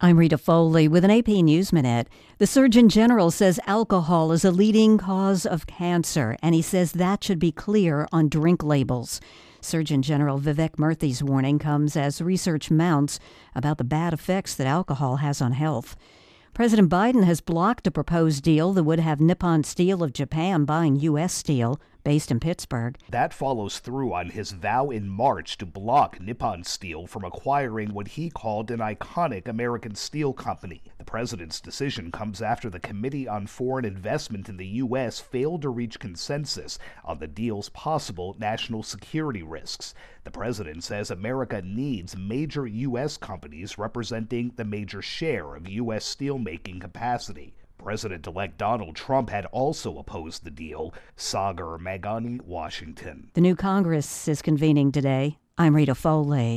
I'm Rita Foley with an AP News Minute. The Surgeon General says alcohol is a leading cause of cancer, and he says that should be clear on drink labels. Surgeon General Vivek Murthy's warning comes as research mounts about the bad effects that alcohol has on health. President Biden has blocked a proposed deal that would have Nippon Steel of Japan buying U.S. steel based in Pittsburgh. That follows through on his vow in March to block Nippon Steel from acquiring what he called an iconic American steel company. The president's decision comes after the Committee on Foreign Investment in the U.S. failed to reach consensus on the deal's possible national security risks. The president says America needs major U.S. companies representing the major share of U.S. steelmaking capacity. President-elect Donald Trump had also opposed the deal. Sagar Meghani, Washington. The new Congress is convening today. I'm Rita Foley.